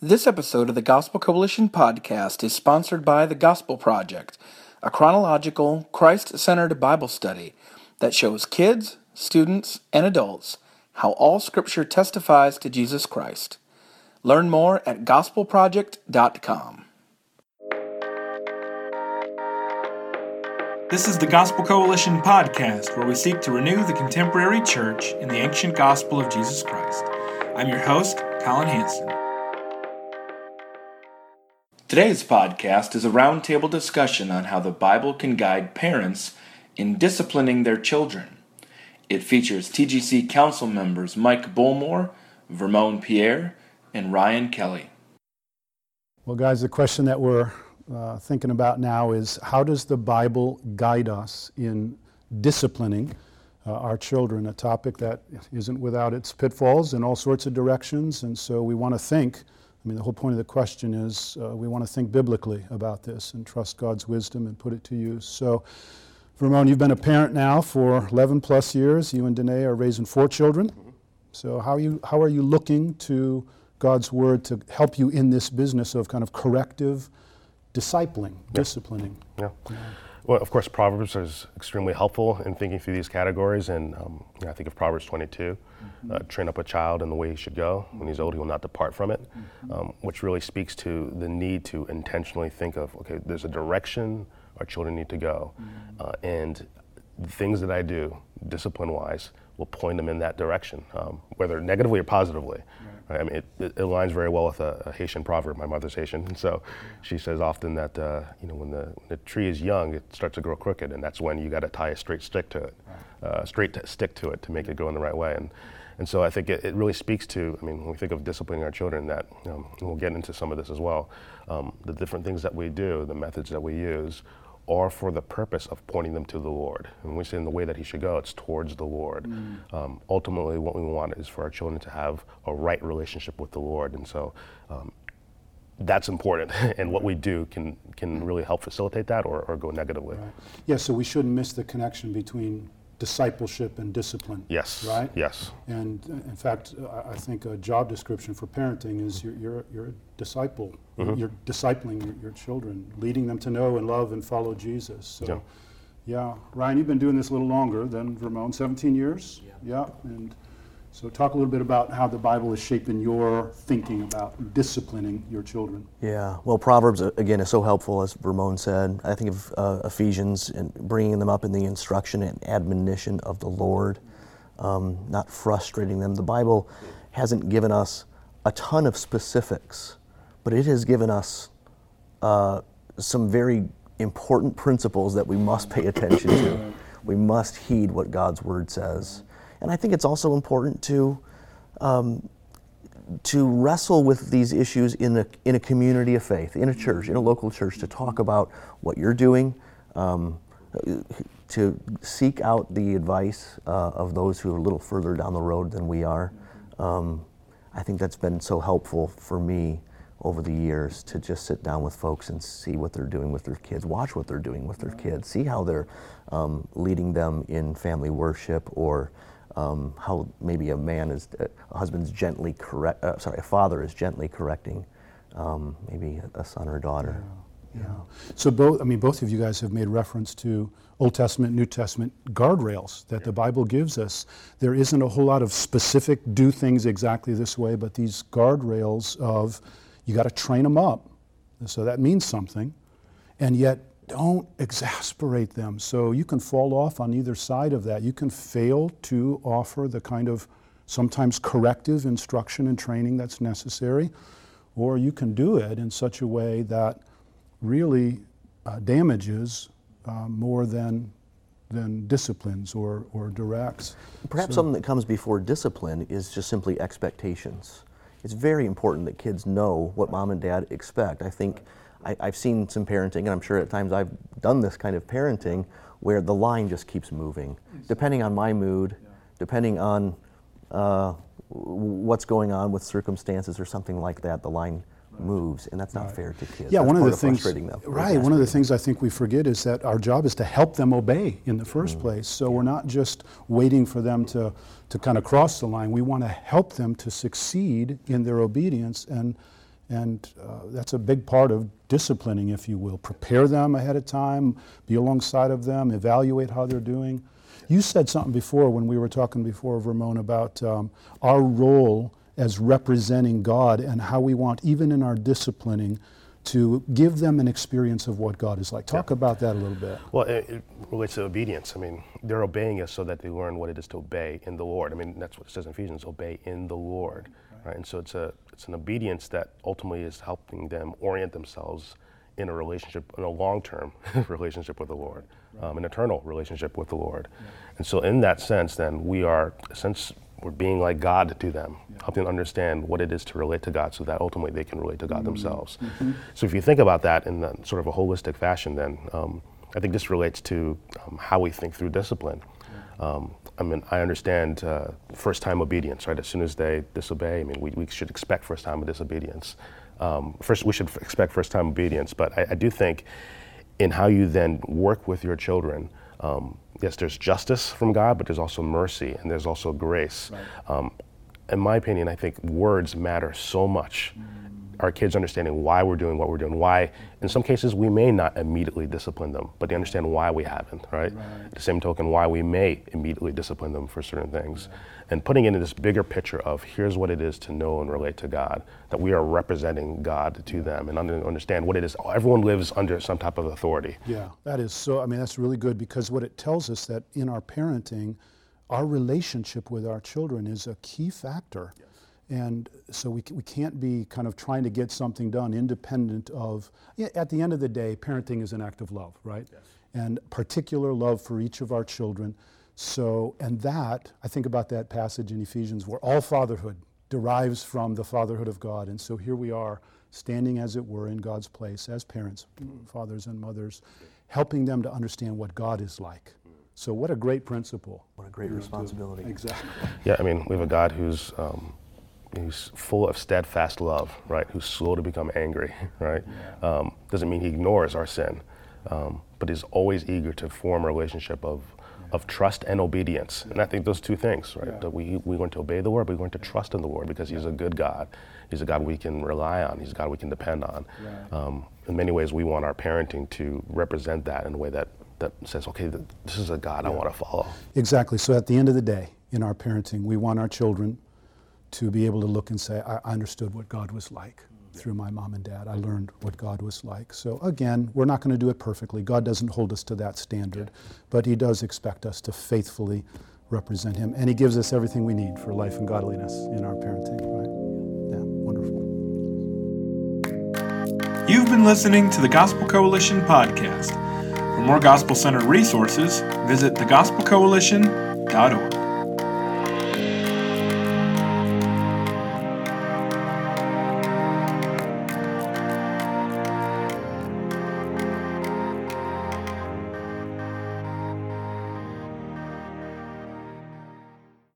This episode of the Gospel Coalition podcast is sponsored by The Gospel Project, a chronological, Christ-centered Bible study that shows kids, students, and adults how all Scripture testifies to Jesus Christ. Learn more at gospelproject.com. This is the Gospel Coalition podcast, where we seek to renew the contemporary church in the ancient gospel of Jesus Christ. I'm your host, Colin Hanson. Today's podcast is a roundtable discussion on how the Bible can guide parents in disciplining their children. It features TGC Council members Mike Bullmore, Vermone Pierre, and Ryan Kelly. Well, guys, the question that we're thinking about now is, how does the Bible guide us in disciplining our children? A topic that isn't without its pitfalls in all sorts of directions, and so we want to think. The whole point of the question is we want to think biblically about this and trust God's wisdom and put it to use. So, Vermone, you've been a parent now for 11 plus years. You and Danae are raising 4 children. Mm-hmm. So how are you looking to God's Word to help you in this business of kind of corrective disciplining, disciplining? Yeah. Well, of course, Proverbs is extremely helpful in thinking through these categories, and I think of Proverbs 22, train up a child in the way he should go. When he's old, he will not depart from it, which really speaks to the need to intentionally think of, okay, there's a direction our children need to go, and the things that I do, discipline-wise, will point them in that direction, whether negatively or positively. Right. I mean, it aligns very well with a Haitian proverb. My mother's Haitian, and so she says often that when the tree is young, it starts to grow crooked, and that's when you got to tie a straight stick to it, to make it go in the right way. And so I think it really speaks to, when we think of disciplining our children, that and we'll get into some of this as well. The different things that we do, the methods that we use, are for the purpose of pointing them to the Lord. And when we say in the way that he should go, it's towards the Lord. Ultimately, what we want is for our children to have a right relationship with the Lord. And so that's important. And what we do can really help facilitate that or go negatively. Right. Yeah, so we shouldn't miss the connection between discipleship and discipline. Yes. Right? Yes. And in fact, I think a job description for parenting is you're a disciple. Mm-hmm. You're discipling your children, leading them to know and love and follow Jesus. So, yeah. Ryan, you've been doing this a little longer than Vermone, 17 years? Yeah. And so talk a little bit about how the Bible is shaping your thinking about disciplining your children. Yeah, well, Proverbs, again, is so helpful, as Vermone said. I think of Ephesians and bringing them up in the instruction and admonition of the Lord, not frustrating them. The Bible hasn't given us a ton of specifics, but it has given us some very important principles that we must pay attention to. We must heed what God's Word says. And I think it's also important to wrestle with these issues in a community of faith, in a church, in a local church, to talk about what you're doing, to seek out the advice of those who are a little further down the road than we are. I think that's been so helpful for me over the years, to just sit down with folks and see what they're doing with their kids, watch what they're doing with their kids, see how they're leading them in family worship, or how maybe a father is gently correcting maybe a son or daughter. Yeah. So both of you guys have made reference to Old Testament, New Testament guardrails that the Bible gives us. There isn't a whole lot of specific do things exactly this way, but these guardrails of you got to train them up. So that means something, and yet don't exasperate them. So you can fall off on either side of that. You can fail to offer the kind of sometimes corrective instruction and training that's necessary, or you can do it in such a way that really damages more than disciplines or directs. Perhaps something that comes before discipline is just simply expectations. It's very important that kids know what mom and dad expect. I think I've seen some parenting, and I'm sure at times I've done this kind of parenting, where the line just keeps moving. Depending on my mood, depending on what's going on with circumstances or something like that, the line moves, and that's not fair to kids. Yeah, that's one of the things, frustrating them. Right, one of the things I think we forget is that our job is to help them obey in the first place. So we're not just waiting for them to kind of cross the line. We want to help them to succeed in their obedience, and And that's a big part of disciplining, if you will. Prepare them ahead of time, be alongside of them, evaluate how they're doing. You said something before when we were talking before, Ramon, about our role as representing God and how we want, even in our disciplining, to give them an experience of what God is like. Talk about that a little bit. Well, it relates to obedience. I mean, they're obeying us so that they learn what it is to obey in the Lord. I mean, that's what it says in Ephesians, obey in the Lord, right? And so it's an obedience that ultimately is helping them orient themselves in a relationship, in a long-term relationship with the Lord, an eternal relationship with the Lord. And so in that sense, then we're being like God to them, helping them understand what it is to relate to God so that ultimately they can relate to God themselves. So if you think about that in sort of a holistic fashion, then I think this relates to how we think through discipline. I mean, I understand first-time obedience, right? As soon as they disobey, I mean, we should expect first-time disobedience. We should expect first-time obedience, but I do think in how you then work with your children, yes, there's justice from God, but there's also mercy and there's also grace. Right. In my opinion, I think words matter so much. Our kids understanding why we're doing what we're doing, why, in some cases, we may not immediately discipline them, but they understand why we haven't, right? At the same token, why we may immediately discipline them for certain things. Right. And putting into this bigger picture of here's what it is to know and relate to God, that we are representing God to them and understand what it is. Everyone lives under some type of authority. Yeah, that is so, I mean, that's really good, because what it tells us that in our parenting, our relationship with our children is a key factor. Yes. And so we can't be kind of trying to get something done independent of, at the end of the day, parenting is an act of love, right? Yes. And particular love for each of our children. So, and that, I think about that passage in Ephesians where all fatherhood derives from the fatherhood of God. And so here we are, standing as it were in God's place as parents, fathers and mothers, helping them to understand what God is like. So what a great principle. What a great responsibility. Exactly. Yeah, I mean, we have a God who's full of steadfast love, right? Who's slow to become angry, right? Yeah. Doesn't mean he ignores our sin, but is always eager to form a relationship of trust and obedience. And I think those two things, right? That we're going to obey the Lord, but we're going to trust in the Lord because he's a good God. He's a God we can rely on. He's a God we can depend on. Right. In many ways, we want our parenting to represent that in a way that says, okay, this is a God I want to follow. Exactly. So at the end of the day, in our parenting, we want our children to be able to look and say, I understood what God was like through my mom and dad. I learned what God was like. So again, we're not going to do it perfectly. God doesn't hold us to that standard, but he does expect us to faithfully represent him. And he gives us everything we need for life and godliness in our parenting, right? Yeah, wonderful. You've been listening to the Gospel Coalition podcast. For more gospel-centered resources, visit thegospelcoalition.org.